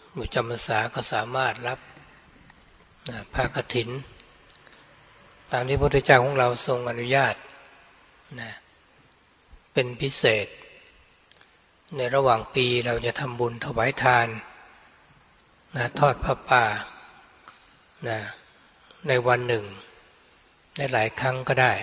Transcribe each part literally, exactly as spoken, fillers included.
อยู่จำพรรษาก็สามารถรับผ้ากฐินตามที่พระพุทธเจ้าของเราทรงอนุญาตนะเป็นพิเศษในระหว่างปีเราจะทำบุญถวายทานนะทอดผ้าป่านะในวันหนึ่งในหลายครั้งก็ได้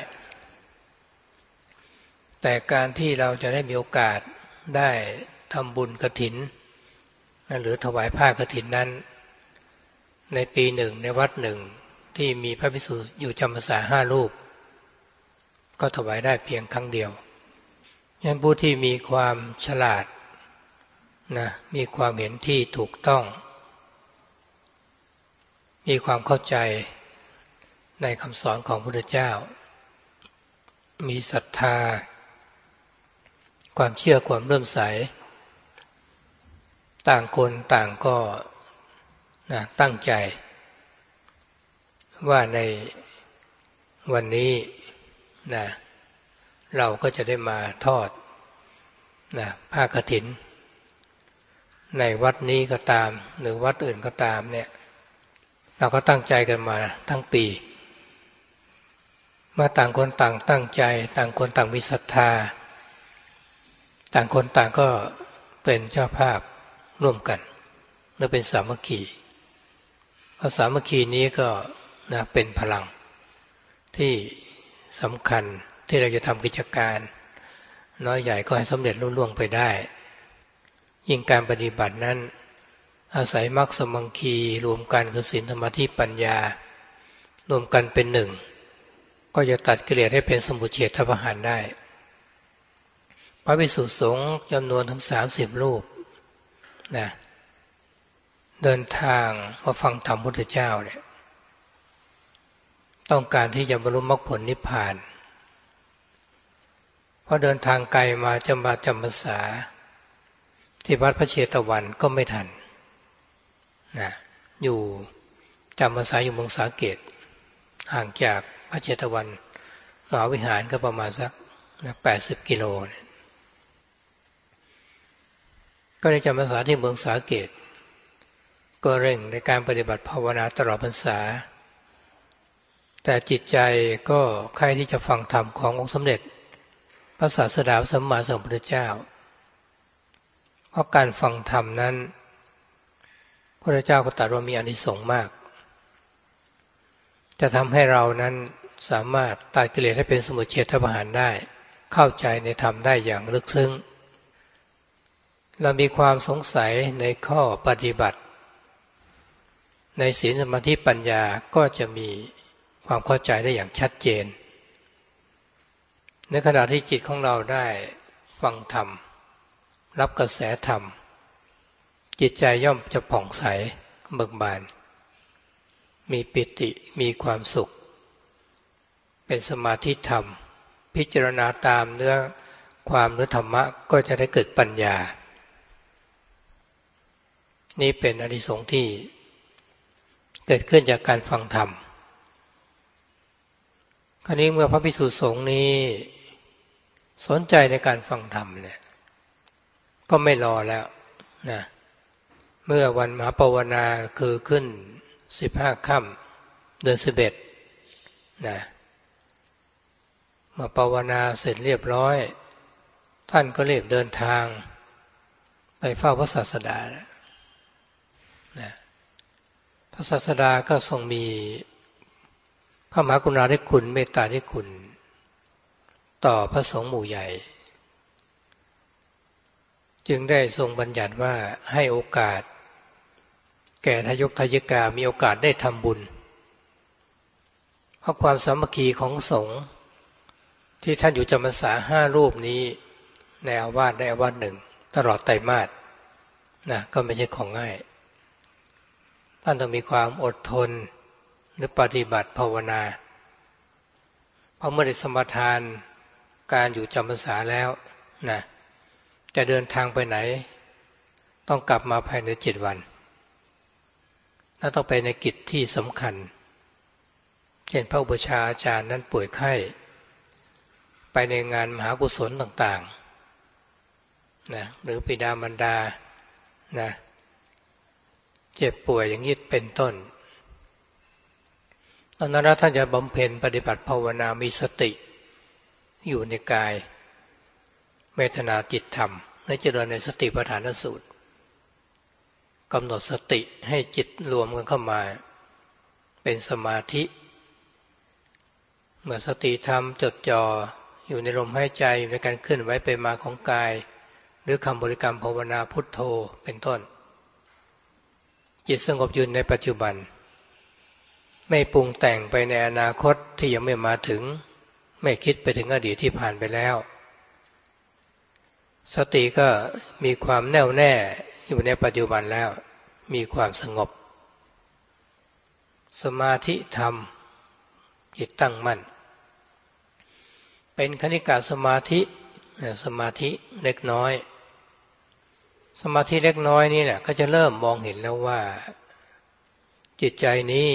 แต่การที่เราจะได้มีโอกาสได้ทำบุญกฐินนะหรือถวายผ้ากฐินนั้นในปีหนึ่งในวัดหนึ่งที่มีพระภิกษุอยู่จำพรรษาห้ารูปก็ถวายได้เพียงครั้งเดียวงั้นผู้ที่มีความฉลาดนะมีความเห็นที่ถูกต้องมีความเข้าใจในคำสอนของพระพุทธเจ้ามีศรัทธาความเชื่อความเลื่อมใสต่างคนต่างก็นะตั้งใจว่าในวันนี้นะเราก็จะได้มาทอดนะผ้ากฐินในวัดนี้ก็ตามหรือวัดอื่นก็ตามเนี่ยเราก็ตั้งใจกันมาทั้งปีเมื่อต่างคนต่างตั้งใจต่างคนต่างมีศรัทธาต่างคนต่างก็เป็นเจ้าภาพร่วมกันหรือเป็นสามัคคีเพราะสามัคคีนี้ก็นะเป็นพลังที่สำคัญที่เราจะทำกิจการน้อยใหญ่ก็ให้สำเร็จรุ่ล่วงไปได้ยิ่งการปฏิบัตินั้นอาศัยมรรคสมังคีรวมกันคือศีลสมาธิปัญญารวมกันเป็นหนึ่งก็จะตัดกิเลสให้เป็นสมุจเฉทประหารได้พระภิกษุสงฆ์จำนวนถึงสามสิบรูปนะเดินทางมาฟังธรรมพุทธเจ้าเนี่ยต้องการที่จะบรรลุมรรคผลนิพพานเพราะเดินทางไกลมาจะมาจำพรรษาที่วัดพระเชตวันก็ไม่ทันนะอยู่จำพรรษาอยู่เมืองสาเกตห่างจากพระเชตวันมหาวิหารก็ประมาณสักแปดสิบกิโลก็ได้จำพรรษาที่เมืองสาเกตก็เร่งในการปฏิบัติภาวนาตลอดพรรษาแต่จิตใจก็ใครที่จะฟังธรรมขององค์สมเด็จพระศาสดาสัมมาสัมพุทธเจ้าเพราะการฟังธรรมนั้นพระพุทธเจ้าก็ตรัสว่ามีอานิสงส์มากจะทำให้เรานั้นสามารถตัดกิเลสให้เป็นสมุจเฉทประหารได้เข้าใจในธรรมได้อย่างลึกซึ้งเรามีความสงสัยในข้อปฏิบัติในศีลสมาธิปัญญาก็จะมีความเข้าใจได้อย่างชัดเจนในขณะที่จิตของเราได้ฟังธรรมรับกระแสธรรมจิตใจย่อมจะผ่องใสเบิกบานมีปิติมีความสุขเป็นสมาธิธรรมพิจารณาตามเนื้อความเนื้อธรรมะก็จะได้เกิดปัญญานี่เป็นอานิสงส์ที่เกิดขึ้นจากการฟังธรรมคราวนี้เมื่อพระภิกษุสงฆ์นี้สนใจในการฟังธรรมเนี่ยก็ไม่รอแล้วนะเมื่อวันมหาปวารณาคือขึ้นสิบห้าค่ำเดือนสิบเอ็ดนะเมื่อปวารณาเสร็จเรียบร้อยท่านก็เรียกเดินทางไปเฝ้าพระศาสดานะพระศาสดาก็ทรงมีพระมหากรุณาธิคุณเมตตาธิคุณต่อพระสงฆ์หมู่ใหญ่จึงได้ทรงบัญญัติว่าให้โอกาสแก่ทายกทายิกามีโอกาสได้ทำบุญเพราะความสามัคคีของสงฆ์ที่ท่านอยู่จำพรรษาห้ารูปนี้ในอาวาสได้อาวาสหนึ่งตลอดไตรมาสนะก็ไม่ใช่ของง่ายท่านต้องมีความอดทนหรือปฏิบัติภาวนาเพราะเมื่อได้สมาทานการอยู่จำพรรษาแล้วนะจะเดินทางไปไหนต้องกลับมาภายในเจ็ดวันและต้องไปในกิจที่สำคัญเช่นพระอุปชฌาย์อาจารย์นั้นป่วยไข้ไปในงานมหากุศลต่างๆนะหรือบิดามารดานะเจ็บป่วยอย่างนี้เป็นต้นตอนนั้นท่านจะบำเพ็ญปฏิบัติภาวนามีสติอยู่ในกายเวทนาจิตธรรมในเจริญในสติปัฏฐานสูตรกำหนดสติให้จิตรวมกันเข้ามาเป็นสมาธิเมื่อสติธรรมจดจ่ออยู่ในลมหายใจอยู่ในการเคลื่อนไหวไปมาของกายหรือคำบริกรรมภาวนาพุทโธเป็นต้นจิตสงบอยู่ในปัจจุบันไม่ปรุงแต่งไปในอนาคตที่ยังไม่มาถึงไม่คิดไปถึงอดีตที่ผ่านไปแล้วสติก็มีความแน่วแน่อยู่ในปัจจุบันแล้วมีความสงบสมาธิธรรมจิตตั้งมั่นเป็นคณิกาสมาธิสมาธิเล็กน้อยสมาธิเล็กน้อยนี่เนี่ยก็จะเริ่มมองเห็นแล้วว่าจิตใจนี้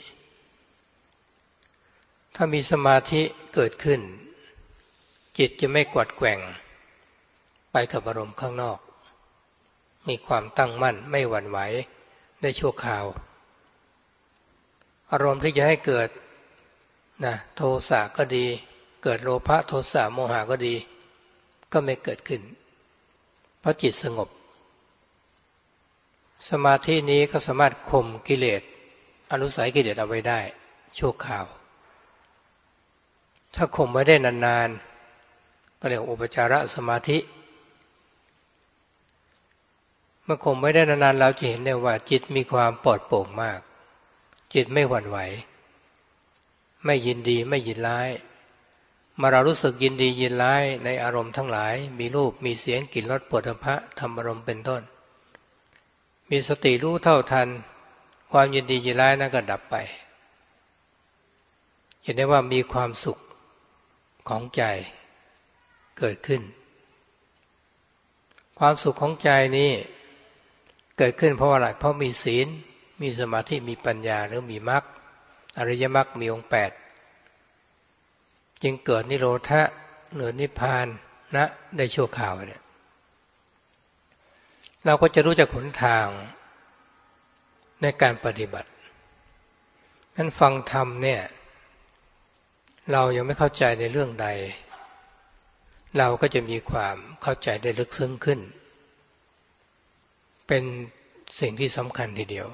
ถ้ามีสมาธิเกิดขึ้นจิตจะไม่กวัดแกว่งไปกับอารมณ์ข้างนอกมีความตั้งมั่นไม่หวั่นไหวได้ชั่วคราวอารมณ์ที่จะให้เกิดนะโทสะก็ดีเกิดโลภะโทสะโมหะก็ดีก็ไม่เกิดขึ้นเพราะจิตสงบสมาธินี้ก็สามารถข่มกิเลสอนุสัยกิเลสเอาไว้ได้ชั่วคราวถ้าข่มไว้ได้นานๆก็เรียกอุปจารสมาธิเมื่อข่มไว้ได้นานๆเราจะเห็นได้ว่าจิตมีความปลอดโปร่งมากจิตไม่หวั่นไหวไม่ยินดีไม่ยินร้ายเมื่อเรารู้สึกยินดียินร้ายในอารมณ์ทั้งหลายมีรูปมีเสียงกลิ่นรสโผฏฐัพพะธรรมอารมณ์เป็นต้นมีสติรู้เท่าทันความยินดียินร้ายนั้นก็ดับไปเห็นได้ว่ามีความสุขของใจเกิดขึ้นความสุขของใจนี้เกิดขึ้นเพราะอะไรเพราะมีศีลมีสมาธิมีปัญญาหรือมีมรรคอริยมรรคมีองค์แปดจึงเกิดนิโรธะเหนือนิพพานณได้ชั่วคราวเนี่ยเราก็จะรู้จักหนทางในการปฏิบัตินั้นฟังธรรมเนี่ยเรายังไม่เข้าใจในเรื่องใดเราก็จะมีความเข้าใจได้ลึกซึ้งขึ้นเป็นสิ่งที่สำคัญทีเดียว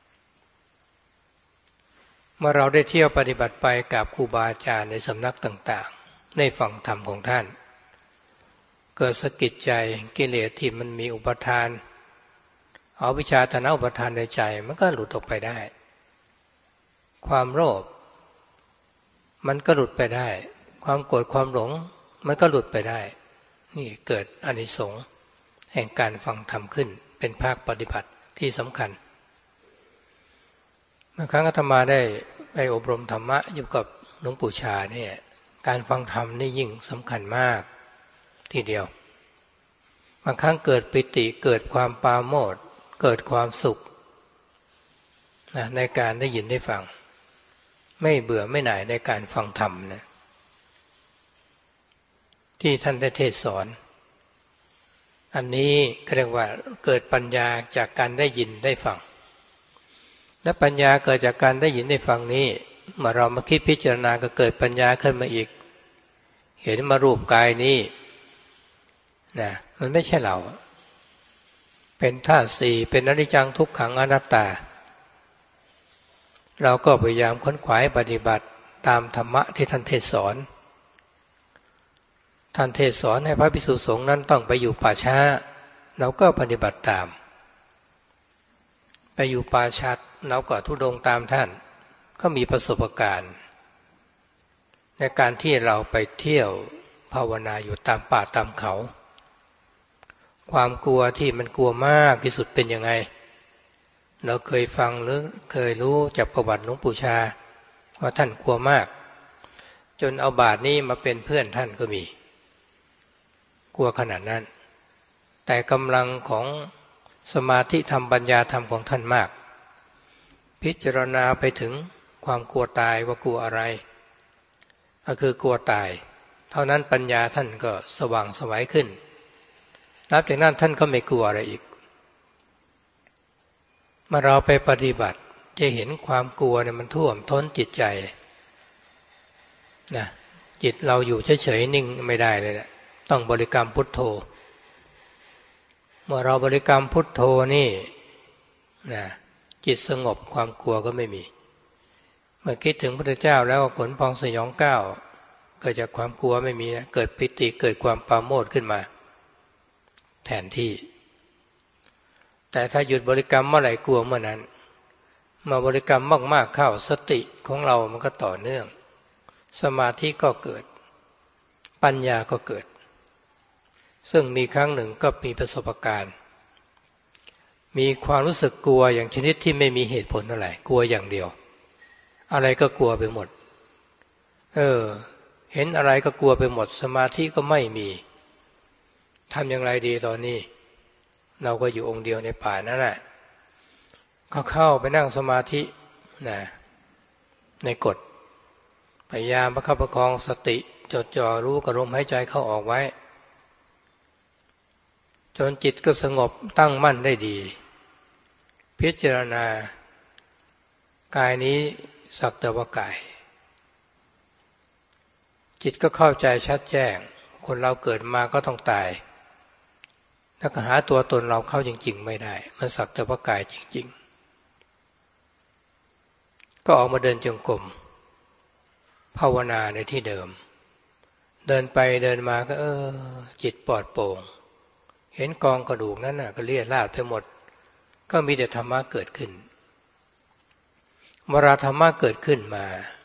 เมื่อเราได้เที่ยวปฏิบัติไปกับครูบาอาจารย์ในสำนักต่างๆในฟังธรรมของท่านเกิดสะกิดใจกิเลสที่มันมีอุปทานเอาวิชาตนะอุปทานในใจมันก็หลุดออกไปได้ความโลภมันก็หลุดไปได้ความโกรธความหลงมันก็หลุดไปได้นี่เกิดอานิสงส์แห่งการฟังธรรมขึ้นเป็นภาคปฏิบัติที่สำคัญเมื่อครั้งอาตมาได้ไปอบรมธรรมะอยู่กับหลวงปู่ชาเนี่ยการฟังธรรมนี่ยิ่งสำคัญมากทีเดียวบางครั้งเกิดปิติเกิดความปราโมทย์เกิดความสุขนะในการได้ยินได้ฟังไม่เบื่อไม่หน่ายในการฟังธรรมนะที่ท่านได้เทศสอนอันนี้ก็เรียกว่าเกิดปัญญาจากการได้ยินได้ฟังและปัญญาเกิดจากการได้ยินได้ฟังนี้เมื่อเรามาคิดพิจารณาก็เกิดปัญญาขึ้นมาอีกเห็นมารูปกายนี้นะมันไม่ใช่เราเป็นธาตุสี่เป็นอนิจจังทุกขังอนัตตาเราก็พยายามค้นขวายปฏิบัติตามธรรมะที่ท่านเทศสอนท่านเทศสอนให้พระภิกษุสงฆ์นั้นต้องไปอยู่ป่าช้าเราก็ปฏิบัติตามไปอยู่ป่าช้าเราก็ทุดงตามท่านก็มีประสบการณ์ในการที่เราไปเที่ยวภาวนาอยู่ตามป่าตามเขาความกลัวที่มันกลัวมากที่สุดเป็นยังไงเราเคยฟังหรือเคยรู้จากประวัติหลวงปู่ชาว่าท่านกลัวมากจนเอาบาทนี้มาเป็นเพื่อนท่านก็มีกลัวขนาดนั้นแต่กำลังของสมาธิธรรมปัญญาธรรมของท่านมากพิจารณาไปถึงความกลัวตายว่ากลัวอะไรก็คือกลัวตายเท่านั้นปัญญาท่านก็สว่างไสวขึ้นนับจากนั้นท่านก็ไม่กลัวอะไรอีกเมื่อเราไปปฏิบัติจะเห็นความกลัวเนี่ยมันท่วมท้นจิตใจนะจิตเราอยู่เฉยๆนิ่งไม่ได้เลยแหละต้องบริกรรมพุทโธเมื่อเราบริกรรมพุทโธนี่นะจิตสงบความกลัวก็ไม่มีเมื่อคิดถึงพระพุทธเจ้าแล้วขนพองสยองก้าวเกิดจากความกลัวไม่มีนะเกิดปิติเกิดความปราโมทย์ขึ้นมาแทนที่แต่ถ้าหยุดบริกรรมเมื่อไหร่กลัวเมื่อนั้นเมื่อบริกรรมมากๆเข้าสติของเรามันก็ต่อเนื่องสมาธิก็เกิดปัญญาก็เกิดซึ่งมีครั้งหนึ่งก็มีประสบการณ์มีความรู้สึกกลัวอย่างชนิดที่ไม่มีเหตุผลอะไรกลัวอย่างเดียวอะไรก็กลัวไปหมดเออเห็นอะไรก็กลัวไปหมดสมาธิก็ไม่มีทำอย่างไรดีตอนนี้เราก็อยู่องค์เดียวในป่านั่นแหละก็เข้าไปนั่งสมาธินะในกฎพยายามประคับประคองสติจดจ่อรู้กับลมหายใจเข้าออกไว้จนจิตก็สงบตั้งมั่นได้ดีพิจารณากายนี้สักแต่ว่ากายจิตก็เข้าใจชัดแจ้งคนเราเกิดมาก็ต้องตายแล้วก็หาตัวตนเราเข้าจริงๆไม่ได้มันสักแต่ว่ากายจริงๆก็ออกมาเดินจงกรมภาวนาในที่เดิมเดินไปเดินมาก็เออจิตปลอดโปร่งเห็นกองกระดูกนั้นน่ะก็เลี่ยราดไปหมดก็มีแต่ธรรมะเกิดขึ้นเวลาธรรมะเกิดขึ้นมา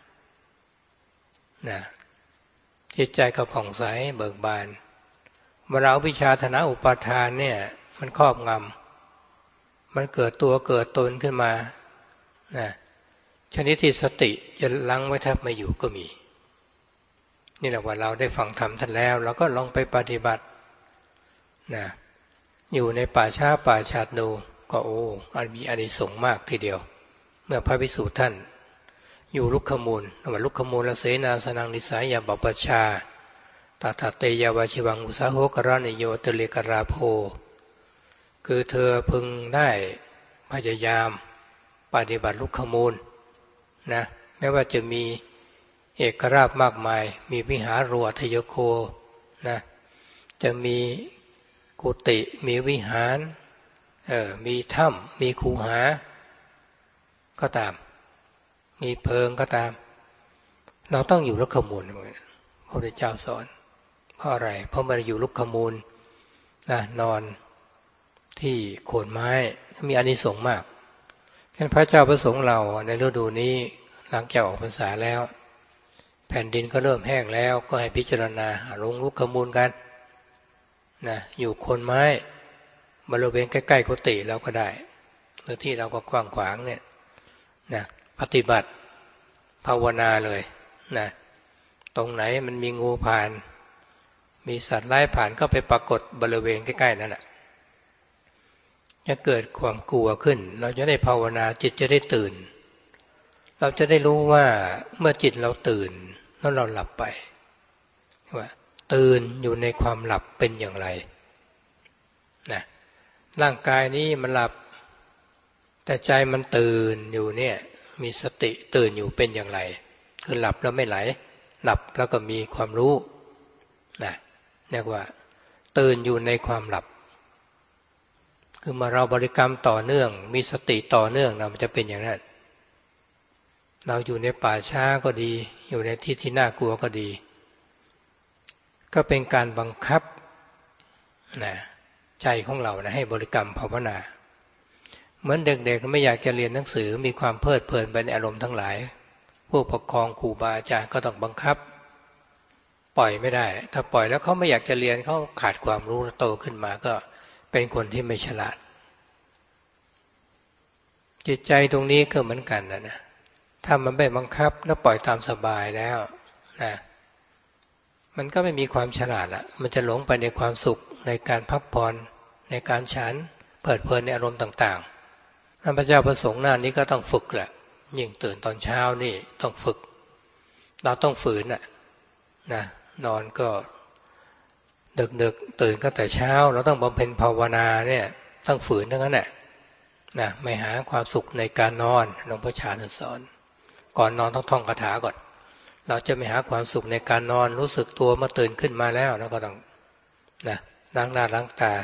นะจิตใจก็ผ่องใสเบิกบานเวลาวิชชาทนะอุปาทานเนี่ยมันครอบงำมันเกิดตัวเกิดตนขึ้นมานะชนิดที่สติจะลังไว้แทบไม่อยู่ก็มีนี่แหละว่าเราได้ฟังธรรมท่านแล้วเราก็ลองไปปฏิบัตินะอยู่ในป่าช้าป่าชาดดูก็โอ้อันมีอานิสงส์มากทีเดียวเมื่อพระภิกษุท่านอยู่ลุกขมูลว่าลุกขมูลเสนาสนังนิสายาบปชาตถาเตยาวาชิวังอุสาโหกรณิโยตเลกราโภคือเธอพึงได้พยายามปฏิบัติลุกขมูลนะแม้ว่าจะมีเอกราชมากมายมีวิหารโรอัทยโคนะจะมีกุฏิมีวิหารเออมีถ้ำมีคูหาก็ตามมีเพิงก็ตามเราต้องอยู่ลุกขมูลพระพุทธเจ้าสอนเพราะอะไรเพราะมันอยู่ลุกขมูลนะนอนที่โคนไม้มีอานิสงส์มากฉะนั้นพระเจ้าประสงค์เราในฤดูนี้หลังจากออกพรรษาแล้วแผ่นดินก็เริ่มแห้งแล้วก็ให้พิจารณาลงลุกขมูลกันนะอยู่โคนไม้บริเวณใกล้ๆกุฏิเราก็ได้หรือที่เราก็กว้างขวางเนี่ยนะปฏิบัติภาวนาเลยนะตรงไหนมันมีงูผ่านมีสัตว์ร้ายผ่านก็ไปปรากฏบริเวณใกล้ๆนั่นแหละจะเกิดความกลัวขึ้นเราจะได้ภาวนาจิตจะได้ตื่นเราจะได้รู้ว่าเมื่อจิตเราตื่นแล้วเราหลับไปว่าตื่นอยู่ในความหลับเป็นอย่างไรนะร่างกายนี้มันหลับแต่ใจมันตื่นอยู่เนี่ยมีสติตื่นอยู่เป็นอย่างไรคือหลับแล้วไม่ไหลหลับแล้วก็มีความรู้นะเรียกว่าตื่นอยู่ในความหลับคือมาเราบริกรรมต่อเนื่องมีสติต่อเนื่องเรามันจะเป็นอย่างนั้นเราอยู่ในป่าช้าก็ดีอยู่ในที่ที่น่ากลัวก็ดีก็เป็นการบังคับนะใจของเรานะให้บริกรรมภาวนาเหมือนเด็กๆไม่อยากจะเรียนหนังสือมีความเพลิดเพลินไปในอารมณ์ทั้งหลายผู้ปกครองครูบาอาจารย์ก็ต้องบังคับปล่อยไม่ได้ถ้าปล่อยแล้วเขาไม่อยากจะเรียนเขาขาดความรู้โตขึ้นมาก็เป็นคนที่ไม่ฉลาดจิตใจตรงนี้ก็เหมือนกันนะนะถ้ามันไม่บังคับแล้วปล่อยตามสบายแล้วนะมันก็ไม่มีความฉลาดละมันจะหลงไปในความสุขในการพักผ่อนในการฉันเพลิดเพลินในอารมณ์ต่างๆพระเจ้าประสงค์หน้านี้ก็ต้องฝึกแหละยิ่งตื่นตอนเช้านี่ต้องฝึกเราต้องฝืนน่ะนะนอนก็ดึกๆตื่นก็แต่เช้าเราต้องบำเพ็ญภาวนาเนี่ยต้องฝืนทั้งนั้นแหละนะไม่หาความสุขในการนอนหลวงพ่อชาสอนก่อนนอนต้องท่องคาถาก่อนเราจะไม่หาความสุขในการนอนรู้สึกตัวเมื่อตื่นขึ้นมาแล้วแล้วก็ต้องนะล้างหน้าล้างตา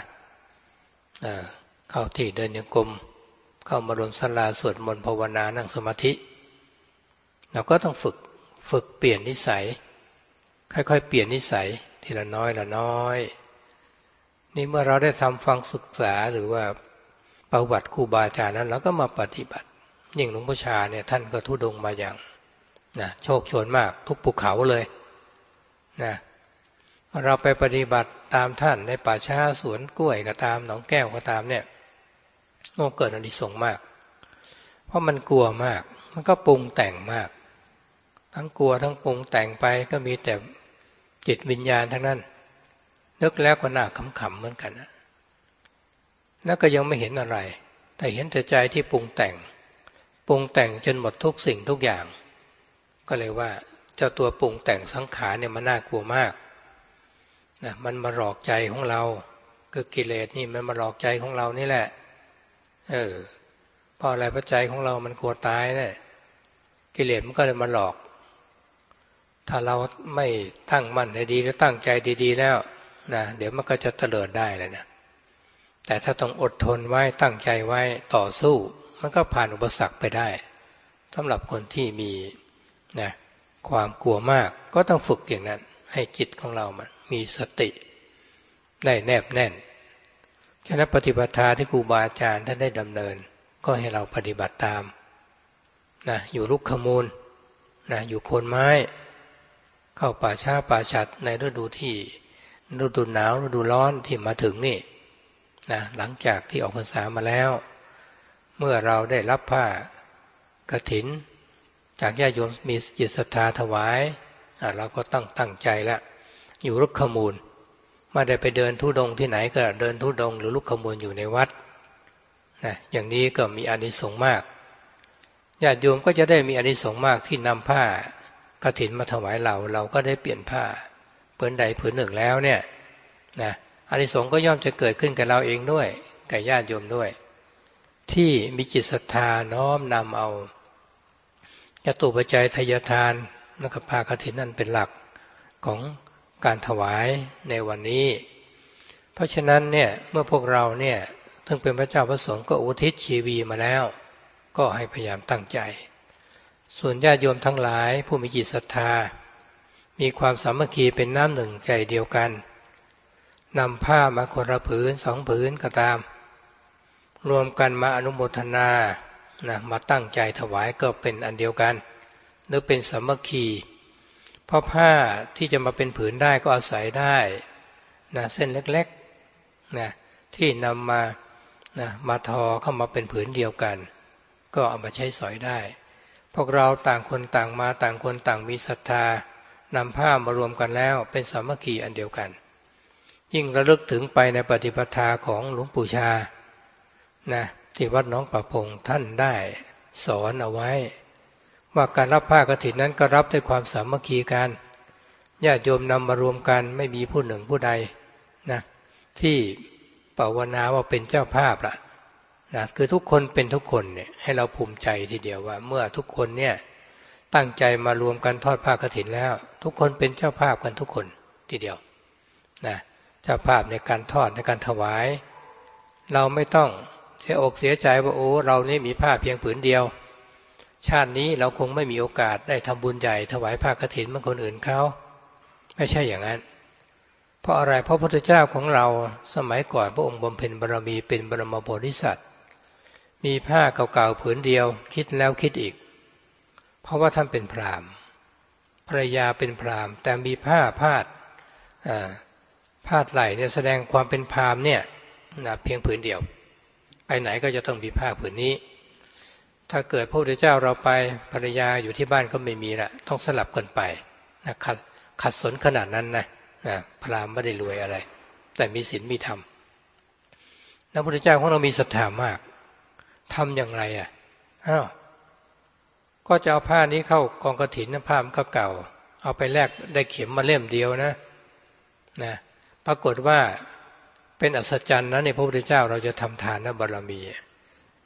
เข้าที่เดินโยกมเข้ามารวมศาลาสวดมนต์ภาวนานั่งสมาธิเราก็ต้องฝึกฝึกเปลี่ยนนิสัยค่อยๆเปลี่ยนนิสัยทีละน้อยละน้อยนี่เมื่อเราได้ทำฟังศึกษาหรือว่าประวัติครูบาอาจารย์นั้นเราก็มาปฏิบัติยิ่งหลวงพ่อชาเนี่ยท่านก็ทุรดงมาอย่างนะโชคโชนมากทุกภูเขาเลยนะเราไปปฏิบัติตามท่านในป่าช้าสวนกล้วยก็ตามหนองแก้วก็ตามเนี่ยก็เกิดอานิสงส์มากเพราะมันกลัวมากมันก็ปรุงแต่งมากทั้งกลัวทั้งปรุงแต่งไปก็มีแต่จิตวิญญาณทั้งนั้นนึกแล้วก็น่าขำๆเหมือนกันนะแล้วก็ยังไม่เห็นอะไรแต่เห็นแต่ใจที่ปรุงแต่งปรุงแต่งจนหมดทุกสิ่งทุกอย่างก็เลยว่าเจ้าตัวปรุงแต่งสังขารเนี่ยมันน่ากลัวมากนะมันมาหลอกใจของเราคือกิเลสนี่มันมาหลอกใจของเรานี่แหละเออเพราะอะไรเพราะใจของเรามันกลัวตายเนี่ยกิเลสมันก็เลยมาหลอกถ้าเราไม่ตั้งมั่นให้ดีแล้วตั้งใจดีๆแล้วนะเดี๋ยวมันก็จะเตลิดได้เลยนะแต่ถ้าต้องอดทนไว้ตั้งใจไว้ต่อสู้มันก็ผ่านอุปสรรคไปได้สำหรับคนที่มีนะความกลัวมากก็ต้องฝึกอย่างนั้นให้จิตของเรามันมีสติได้แนบแน่นฉะนั้นปฏิปทาที่ครูบาอาจารย์ท่านได้ดำเนินก็ให้เราปฏิบัติตามนะอยู่ลุกขมูลนะอยู่โคนไม้เข้าป่าช้าป่าฉัตรในฤดูที่ฤดูหนาวฤดูร้อนที่มาถึงนี่นะหลังจากที่ออกพรรษามาแล้วเมื่อเราได้รับผ้ากฐินจากญาติโยมมีจิตศรัทธาถวายเราก็ตั้งตั้งใจแล้วอยู่ลุกขมูลไม่ได้ไปเดินธุดงค์ที่ไหนก็เดินธุดงค์หรือลุกขมูลอยู่ในวัดนะอย่างนี้ก็มีอานิสงส์มากญาติโยมก็จะได้มีอานิสงส์มากที่นำผ้ากฐินมาถวายเราเราก็ได้เปลี่ยนผ้าผืนใดผืนหนึ่งแล้วเนี่ยนะอานิสงส์ก็ย่อมจะเกิดขึ้นกับเราเองด้วยกับญาติโยมด้วยที่มีจิตศรัทธาน้อมนำเอาจตุปัจจัยทายทานและผ้ากฐินนั่นเป็นหลักของการถวายในวันนี้เพราะฉะนั้นเนี่ยเมื่อพวกเราเนี่ยถึงเป็นพระเจ้าพระสงฆ์ก็อุทิศชีวีมาแล้วก็ให้พยายามตั้งใจส่วนญาติโยมทั้งหลายผู้มีจิตศรัทธามีความสามัคคีเป็นน้ำหนึ่งใจเดียวกันนำผ้ามาคนละผืนสองผืนก็ตามรวมกันมาอนุโมทนานะมาตั้งใจถวายก็เป็นอันเดียวกันหรือเป็นสามัคคีเพราะผ้าที่จะมาเป็นผืนได้ก็อาศัยได้นะเส้นเล็กๆนะที่นำมานะมาทอเข้ามาเป็นผืนเดียวกันก็เอามาใช้สอยได้พวกเราต่างคนต่างมาต่างคนต่างมีศรัทธานำผ้ามารวมกันแล้วเป็นสามัคคีอันเดียวกันยิ่งระลึกถึงไปในปฏิปทาของหลวงปู่ชานะที่วัดหนองประพงท่านได้สอนเอาไว้ว่าการรับผ้ากฐินนั้นก็รับด้วยความสามัคคีกันญาติโยมนำมารวมกันไม่มีผู้หนึ่งผู้ใดนะที่ภาวนาว่าเป็นเจ้าภาพล่ะนะคือทุกคนเป็นทุกคนเนี่ยให้เราภูมิใจทีเดียวว่าเมื่อทุกคนเนี่ยตั้งใจมารวมกันทอดผ้ากฐินแล้วทุกคนเป็นเจ้าภาพกันทุกคนทีเดียวนะเจ้าภาพในการทอดในการถวายเราไม่ต้องเสียอกเสียใจว่าโอ้เรานี่มีผ้าเพียงผืนเดียวชาตินี้เราคงไม่มีโอกาสได้ทำบุญใหญ่ถวายผ้ากฐินเหมือนคนอื่นเขาไม่ใช่อย่างนั้นเพราะอะไรเพราะพระพุทธเจ้าของเราสมัยก่อนพระองค์บำเพ็ญบารมีเป็นบรมโพธิสัตว์มีผ้าเก่าๆผืนเดียวคิดแล้วคิดอีกเพราะว่าท่านเป็นพราหมณ์ภรรยาเป็นพราหมณ์แต่มีผ้าพาดพาดไหล่เนี่ยแสดงความเป็นพราหมณ์เนี่ยนะเพียงผืนเดียวไปไหนก็จะต้องมีผ้าผืนนี้ถ้าเกิดพระพุทธเจ้าเราไปภรรยาอยู่ที่บ้านก็ไม่มีละต้องสลับกันไปนะขัดขัดสนขนาดนั้นนะนะพราหมณ์ไม่ได้รวยอะไรแต่มีศีลมีธรรมแล้วพระพุทธเจ้าของเรามีศรัทธามากทำอย่างไรอ่ะอ้าวก็จะเอาผ้านี้เข้ากองกฐินนะผ้ามันก็เก่าเอาไปแลกได้เข็มมาเล่มเดียวนะนะปรากฏว่าเป็นอัศจรรย์นะในพระพุทธเจ้าเราจะทำทานบารมี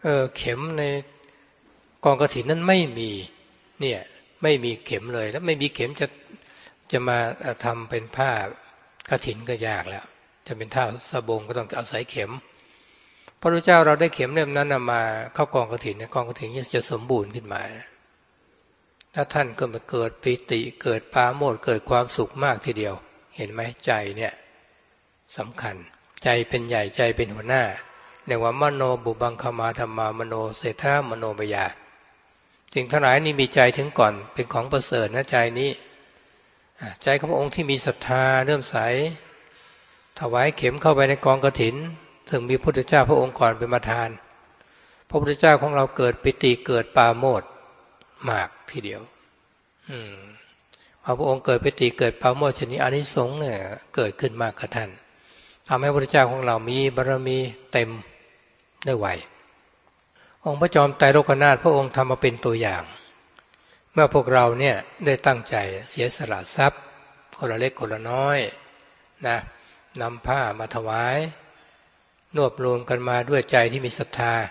เออเข็มในกองกฐินนั้นไม่มีเนี่ยไม่มีเข็มเลยแล้วไม่มีเข็มจะจะมาทำเป็นผ้ากฐินก็ยากแล้วจะเป็นท่าสบงก็ต้องอาศัยเข็มพระพุทธเจ้าเราได้เข็มเล่มนั้นมาเข้ากองกฐินเนี่ยกองกฐินจะสมบูรณ์ขึ้นมาแล้วท่านก็มาเกิดปิติเกิดปราโมทย์เกิดความสุขมากทีเดียวเห็นไหมใจเนี่ยสำคัญใจเป็นใหญ่ใจเป็นหัวหน้าเรียกว่ามโนบุบังคมาธรรมามโนเศรษฐามโนปยาสิ่งทั้งหลายนี่มีใจถึงก่อนเป็นของประเสริฐนะใจนี้ใจของพระองค์ที่มีศรัทธาเลื่อมใสถวายเข็มเข้าไปในกองกฐินถึงมีพระพุทธเจ้าพระองค์ก่อนเป็นประธานพระพุทธเจ้าของเราเกิดปิติเกิดปราโมทย์มากทีเดียวอืมพอพระองค์เกิดปิติเกิดปราโมทย์ชนิดอานิสงส์เนี่ยเกิดขึ้นมากกับท่านทำให้พระพุทธเจ้าของเรามีบารมีเต็มได้ไวองค์พระจอมไตรโลกนาถพระองค์ทำมาเป็นตัวอย่างเมื่อพวกเราเนี่ยได้ตั้งใจเสียสละทรัพย์คนละเล็กคนละน้อยนะนำผ้ามาถวายรวบรวมกันมาด้วยใจที่มีศรัทธา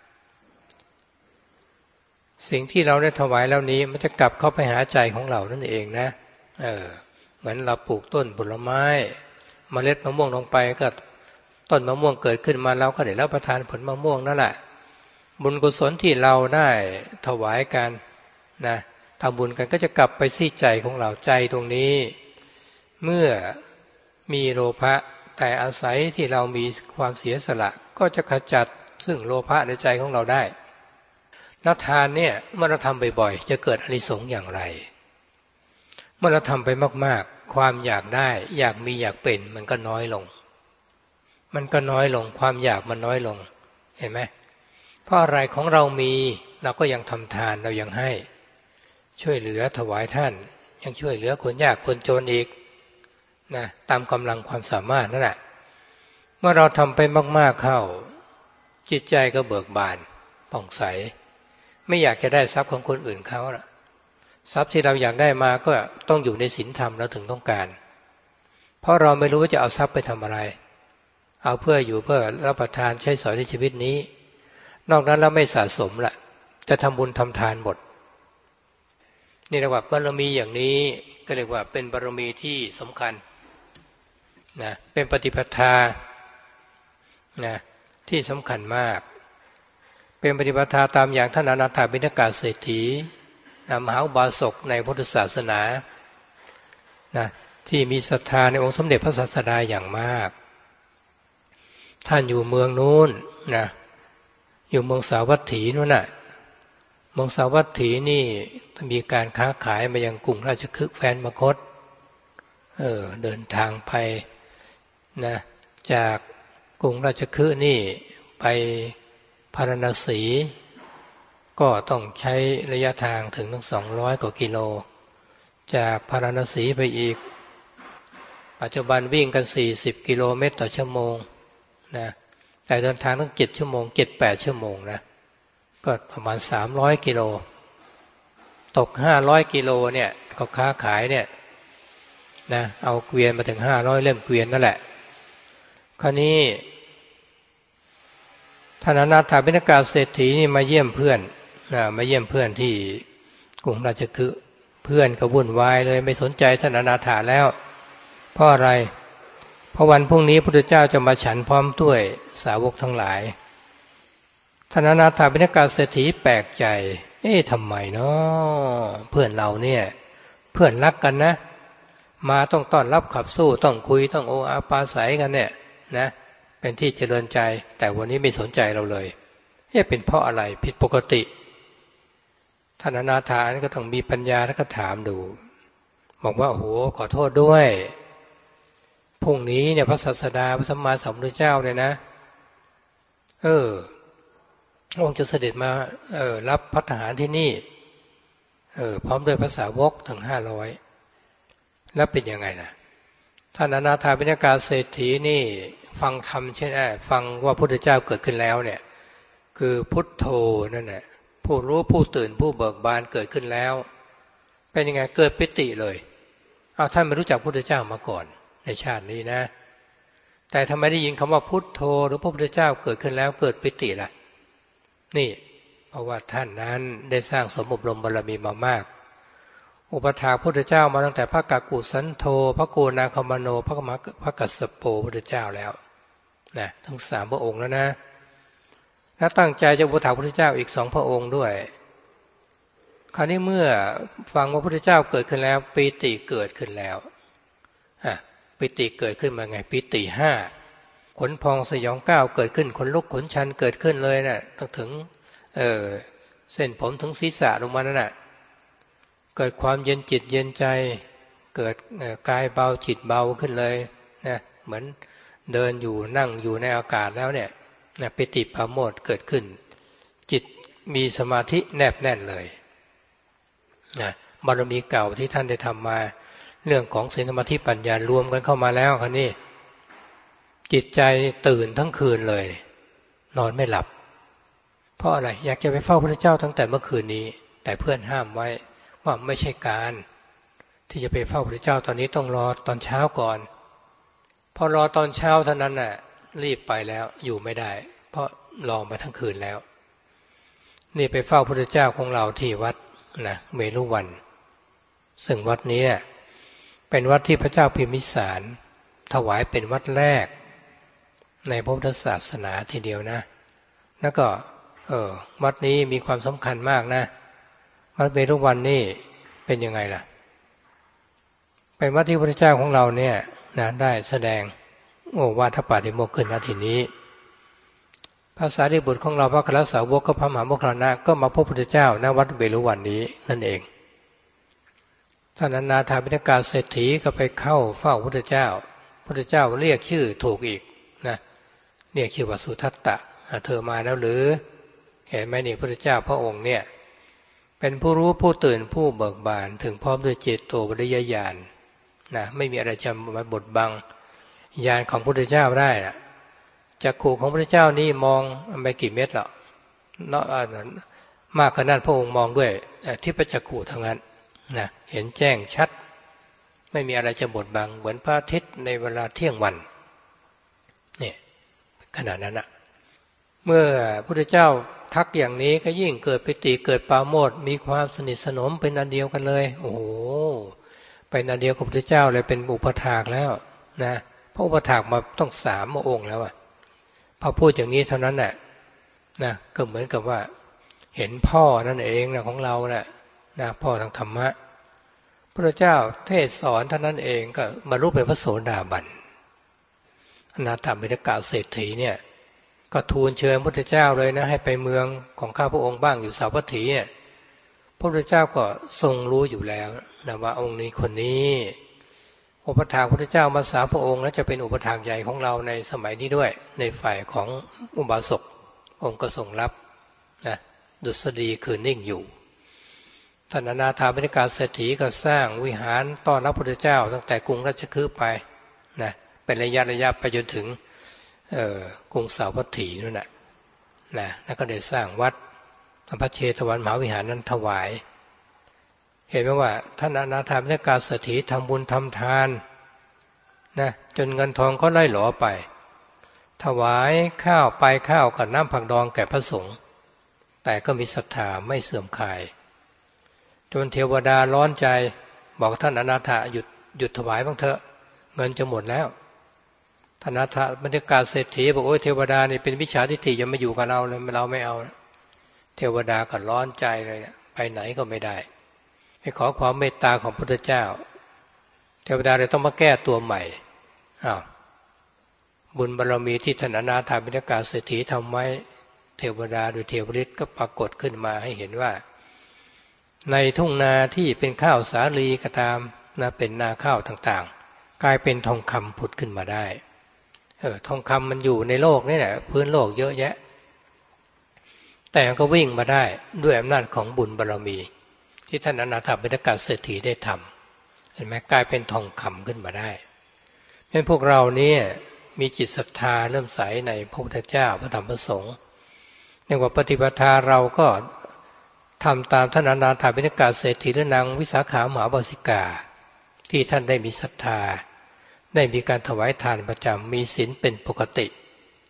สิ่งที่เราได้ถวายแล้วนี้มันจะกลับเข้าไปหาใจของเรานั่นเองนะเออเหมือนเราปลูกต้นผลไม้เมล็ดมะม่วงลงไปก็ต้นมะม่วงเกิดขึ้นมาเราก็ได้รับประทานผลมะม่วงนั่นแหละบุญกุศลที่เราได้ถวายกันนะทำบุญกันก็จะกลับไปที่ใจของเราใจตรงนี้เมื่อมีโลภะแต่อาศัยที่เรามีความเสียสละก็จะขจัดซึ่งโลภะในใจของเราได้แล้วทานเนี่ยเมื่อเราทำบ่อยๆจะเกิดอานิสงส์อย่างไรเมื่อเราทำไปมากๆความอยากได้อยากมีอยากเป็นมันก็น้อยลงมันก็น้อยลงความอยากมันน้อยลงเห็นไหมเพราะอะไรของเรามีเราก็ยังทำทานเรายังให้ช่วยเหลือถวายท่านยังช่วยเหลือคนยากคนจนอีกนะตามกำลังความสามารถนั่นแหละเมื่อเราทำไปมากๆเข้าจิตใจก็เบิกบานผ่องใสไม่อยากจะได้ทรัพย์ของคนอื่นเขาละทรัพย์ที่เราอยากได้มาก็ต้องอยู่ในศีลธรรมเราถึงต้องการเพราะเราไม่รู้ว่าจะเอาทรัพย์ไปทำอะไรเอาเพื่ออยู่เพื่อรับประทานใช้สอยในชีวิตนี้นอกนั้นเราไม่สะสมละจะทำบุญทำทานหมดนี่เรียกว่าบารมีอย่างนี้ก็เรียกว่าเป็นบารมีที่สำคัญนะเป็นปฏิปทานะที่สำคัญมากเป็นปฏิปทาตามอย่างท่านอนาถบิณฑกเศรษฐีนะมหาอุบาสกในพุทธศาสนานะที่มีศรัทธาในองค์สมเด็จพระศาสดาอย่างมากท่านอยู่เมืองนู้นนะอยู่เมืองสาวัตถีนู่นน่ะเมืองสาวัตถีนี่มีการค้าขายมายังกรุงราชคฤห์แคว้นมคธเออเดินทางไปนะจากกรุงราชคฤห์นี่ไปพาราณสีก็ต้องใช้ระยะทางถึงทั้งสองร้อยกว่ากิโลจากพาราณสีไปอีกปัจจุบันวิ่งกันสี่สิบกิโลเมตรต่อชั่วโมงนะแต่เดินทางตั้งเจ็ดชั่วโมง เจ็ด แปด ชั่วโมงนะก็ประมาณสามร้อยกิโลตกห้าร้อยกิโลเนี่ยก็ค้าขายเนี่ยนะเอาเกวียนมาถึงห้าร้อยเล่มเกวียนนั่นแหละคราวนี้ท่านอนาถบิณฑกเศรษฐีนี่มาเยี่ยมเพื่อนนะมาเยี่ยมเพื่อนที่กรุงราชคฤห์เพื่อนก็วุ่นวายเลยไม่สนใจท่านอนาถาแล้วเพราะอะไรเพราะวันพรุ่งนี้พระพุทธเจ้าจะมาฉันพร้อมด้วยสาวกทั้งหลายท่านอนาถบิณฑกเศรษฐีแปลกใจเอ๊ะทำไมเนาะเพื่อนเราเนี่ยเพื่อนรักกันนะมาต้องต้อนรับขับสู้ต้องคุยต้องโออาปาศัยกันเนี่ยนะเป็นที่เจริญใจแต่วันนี้ไม่สนใจเราเลยเอ๊ะเป็นเพราะอะไรผิดปกติท่านอนาถานี่ก็ต้องมีปัญญาแล้วก็ถามดูบอกว่าโอ้โหขอโทษด้วยพรุ่งนี้เนี่ยพระศาสดาพระสัมมาสัมพุทธเจ้าเนี่ยนะเออองค์จะเสด็จมาเออรับภัตตาหารที่นี่เออพร้อมด้วยภาษาวกถึงห้าร้อยแล้วเป็นยังไงนะท่านอนาถบิณฑกเศรษฐีนี่ฟังธรรมใช่ไหมฟังว่าพุทธเจ้าเกิดขึ้นแล้วเนี่ยคือพุทโธนั่นแหละผู้รู้ผู้ตื่นผู้เบิกบานเกิดขึ้นแล้วเป็นยังไงเกิดปิติเลยอ้าวท่านไม่รู้จักพุทธเจ้ามาก่อนในชาตินี้นะแต่ทำไมได้ยินคำว่าพุทโธหรือพระพุทธเจ้าเกิดขึ้นแล้วเกิดปิติล่ะนี่เพราะว่าท่านนั้นได้สร้างสมอบรมบารมีมามากอุปถากพุทธเจ้ามาตั้งแต่พระกากุสันโธพระโกนาคมโนพระกมะพระกัสสโปพุทธเจ้าแล้วนะทั้งสามพระองค์แล้วนะและตั้งใจจะอุปถากพุทธเจ้าอีกสองพระองค์ด้วยคราวนี้เมื่อฟังว่าพุทธเจ้าเกิดขึ้นแล้วปีติเกิดขึ้นแล้วอ่ะปีติเกิดขึ้นมาไงปีติห้าขนพองสยองก้าวเกิดขึ้นขนลุกขนชันเกิดขึ้นเลยนะ่ะต้องถึงเออเส้นผมถึงศีรษะลงมานั่นน่ะเกิดความเย็นจิตเย็นใจเกิดกายเบาจิตเบาขึ้นเลยนะเหมือนเดินอยู่นั่งอยู่ในอากาศแล้วเนี่ยนะปิติปราโมทย์เกิดขึ้นจิตมีสมาธิแนบแน่นเลยนะบารมีเก่าที่ท่านได้ทำมาเรื่องของศีลสมาธิปัญญารวมกันเข้ามาแล้วครับนี่จิตใจตื่นทั้งคืนเลยนอนไม่หลับเพราะอะไรอยากจะไปเฝ้าพระเจ้าตั้งแต่เมื่อคืนนี้แต่เพื่อนห้ามไว้ว่าไม่ใช่การที่จะไปเฝ้าพระเจ้าตอนนี้ต้องรอตอนเช้าก่อนพอรอตอนเช้าเท่านั้นน่ะรีบไปแล้วอยู่ไม่ได้เพราะรอมาทั้งคืนแล้วนี่ไปเฝ้าพระเจ้าของเราที่วัดนะเวรุวันซึ่งวัดนี้เป็นวัดที่พระเจ้าพิมพิสารถวายเป็นวัดแรกในพระพุทธศาสนาทีเดียวนะแล้วก็เออวัดนี้มีความสำคัญมากนะวัดเวรุวันนี่เป็นยังไงล่ะเป็นวัดที่พระเจ้าของเราเนี่ยนะได้แสดงโอวาทปาติโมกข์ขึ้นณที่นี้ภาษาดิบุตรของเราพระคณะสาวกก็พระมหาโมคคัลลานะก็มาพบพระพุทธเจ้าณวัดเวรุวันนี้นั่นเองท่านอนาถาบิณกาเศรษฐีก็ไปเข้าเฝ้าพระพุทธเจ้าพระพุทธเจ้าเรียกชื่อถูกอีกนะเรียกชื่อว่าสุทัตตะเธอมาแล้วหรือเห็นไหมนี่พระพุทธเจ้าพระองค์เนี่ยเป็นผู้รู้ผู้ตื่นผู้เบิกบานถึงพร้อมด้วยเจโตปริยญาณนะไม่มีอะไรจะมาบดบังญาณของพระพุทธเจ้าได้นะจักขุของพระพุทธเจ้านี่มองไม่กี่เม็ดหรอกเนาะมากขนาดพระองค์มองด้วยทิพจักขุทั้งนั้นนะเห็นแจ้งชัดไม่มีอะไรจะบดบังเหมือนพระอาทิตย์ในเวลาเที่ยงวันเนี่ยขนาดนั้นนะเมื่อพระพุทธเจ้าทักอย่างนี้ก็ยิ่งเกิดปิติเกิดปราโมทย์มีความสนิทสนมเป็นอันเดียวกันเลยโอ้โหเป็นอันเดียวกับพระพุทธเจ้าเลยเป็นอุปถากแล้วนะพระอุปถากมาต้องสามองค์แล้วอ่ะพอพูดอย่างนี้เท่านั้นแหละนะก็เหมือนกับว่าเห็นพ่อนั่นเองนะของเราแหละนะพ่อทางธรรมะพระเจ้าเทศสอนเท่านั้นเองก็บรรลุเป็นพระโสดาบันอนาถบิณกาเศรษฐีเนี่ยก็ทูลเชิญพระพุทธเจ้าเลยนะให้ไปเมืองของข้าพระองค์บ้างอยู่สาวัตถีเนี่ยพระพุทธเจ้าก็ทรงรู้อยู่แล้วนะว่าองค์นี้คนนี้อุปถากพระพุทธเจ้ามาสามพระองค์แล้วจะเป็นอุปถากใหญ่ของเราในสมัยนี้ด้วยในฝ่ายของอุบาสกองค์ก็ทรงรับนะดุษฎีคือนิ่งอยู่ท่านอนาถบิณกาเศรษฐีก็สร้างวิหารต้อนรับพระพุทธเจ้าตั้งแต่กรุงราชคฤห์ไปนะเป็นระยะระยะไปจนถึงกรุงสาวัตถีนั่นแหละนะแล้วก็ได้สร้างวัดพระเชตวันมหาวิหารนั้นถวายเห็นไหมว่าท่านอนาถบิณกาเศรษฐีทำบุญทำทานนะจนเงินทองก็ไล่หลอไปถวายข้าวไปข้าวกับน้ำผักดองแก่พระสงฆ์แต่ก็มีศรัทธาไม่เสื่อมคลายจนเทวดาร้อนใจบอกท่านอนาถาหยุดหยุดถวายบ้างเถอะเงินจะหมดแล้วท่านอนาถบิณกาเศรษฐีบอกโอ้ยเทวดานี่เป็นวิชชาทิฏฐิยังไม่อยู่กับเราเลยเราไม่เอาเทวดาก็ร้อนใจเลยไปไหนก็ไม่ได้ไปขอความเมตตาของพระพุทธเจ้าเทวดาเลยต้องมาแก้ตัวใหม่อ้าวบุญบารมีที่ท่านอนาถบิณกาเศรษฐีทำไว้เทวดาโดยเทวฤทธิ์ก็ปรากฏขึ้นมาให้เห็นว่าในทุ่งนาที่เป็นข้าวสาลีก็ตามนะเป็นนาข้าวต่างๆกลายเป็นทองคำผุดขึ้นมาได้เออทองคำมันอยู่ในโลกนี่แหละพื้นโลกเยอะแยะแต่ก็วิ่งมาได้ด้วยอำนาจของบุญบารมีที่ท่านอนาถบิณกาเศรษฐีได้ทำเห็นไหมกลายเป็นทองคำขึ้นมาได้เพราะพวกเราเนี่ยมีจิตศรัทธาเริ่มใสในพระพุทธเจ้าพระธรรมพระสงฆ์ในว่าปฏิปทาเราก็ทำตามท่านอนาถบิณกาเศรษฐีและนางวิสาขามหาบาสิกาที่ท่านได้มีศรัทธาได้มีการถวายทานประจำมีศีลเป็นปกติ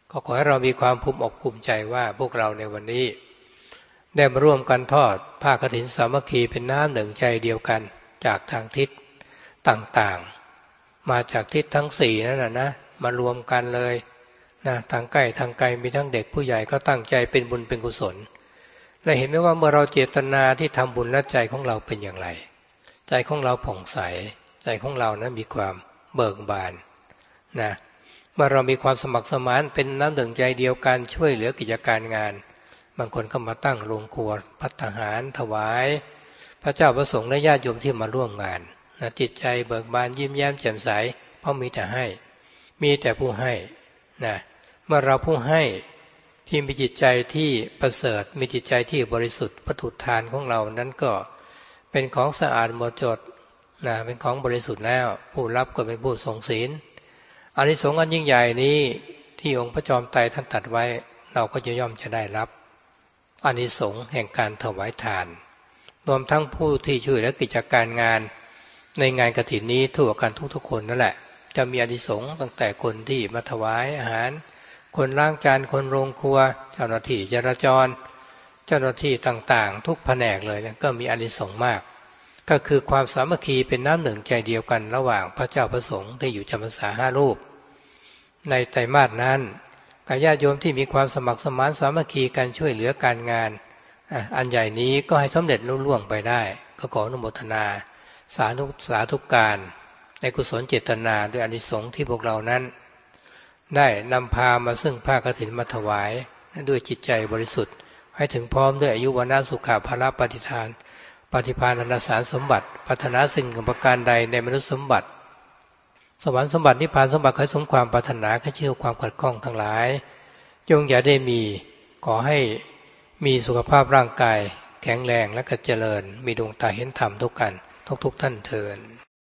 ก็ขอให้เรามีความภูมิอกภูมิใจว่าพวกเราในวันนี้ได้มาร่วมกันทอดผ้ากฐินสามัคคีเป็นน้ำหนึ่งใจเดียวกันจากทางทิศต่างๆมาจากทิศทั้งสี่นั่นนะนะมารวมกันเลยนะทางใกล้ทางไกลมีทั้งเด็กผู้ใหญ่ก็ตั้งใจเป็นบุญเป็นกุศลและเห็นไหมว่าเมื่อเราเจตนาที่ทำบุญและใจของเราเป็นอย่างไรใจของเราผ่องใสใจของเรานั้นมีความเบิกบานนะเมื่อเรามีความสมัครสมานเป็นน้ำหนึ่งใจเดียวกันช่วยเหลือกิจการงานบางคนก็มาตั้งโรงครัวภัตตาหารถวายพระเจ้าประสงค์และญาติโยมที่มาร่วมงานนะจิตใจเบิกบานยิ้มแย้มแจ่มใสเพราะมีแต่ให้มีแต่ผู้ให้นะเมื่อเราผู้ให้ที่มีจิตใจที่ประเสริฐมีจิตใจที่บริสุทธิ์วัตถุทานของเรานั้นก็เป็นของสะอาดหมดจดนะเป็นของบริสุทธิ์แล้วผู้รับก็เป็นผู้ทรงศีลอานิสงส์อันยิ่งใหญ่นี้ที่องค์พระจอมไตรท่านตรัสไว้เราก็จะย่อมจะได้รับอานิสงส์แห่งการถวายทานรวมทั้งผู้ที่ช่วยและกิจการงานในงานกฐินนี้ทั่วกันทุกๆคนนั่นแหละจะมีอานิสงส์ตั้งแต่คนที่มาถวายอาหารคนล้างจานคนโรงครัวเจ้าหน้าที่จราจรเจ้าหน้าที่ต่างๆทุกแผนกเลยนะก็มีอานิสงส์มากก็คือความสามัคคีเป็นน้ำหนึ่งใจเดียวกันระหว่างพระเจ้าพระสงฆ์ที่อยู่จำพรรษาห้ารูปในไตรมาสนั้นญาติโยมที่มีความสมัครสมานสามัคคีกันช่วยเหลือการงานอันใหญ่นี้ก็ให้สำเร็จลุล่วงไปได้ก็ขออนุโมทนาสาธุสาธุการในกุศลเจตนาด้วยอานิสงส์ที่พวกเรานั้นได้นำพามาซึ่งผ้ากฐินมาถวายด้วยจิตใจบริสุทธิ์ให้ถึงพร้อมด้วยอายุวนะสุขภาละปฏิทานปฏิภาณธนสารสมบัติพัฒนาสิ่งประการใดในมนุษย์สมบัติสวรรค์สมบัตินิพพานสมบัติให้สมความปรารถนาให้เชื่อความขัดข้องทั้งหลายจงอย่าได้มีขอให้มีสุขภาพร่างกายแข็งแรงและก็เจริญมีดวงตาเห็นธรรมทุกกันทุกๆท่านเทอญ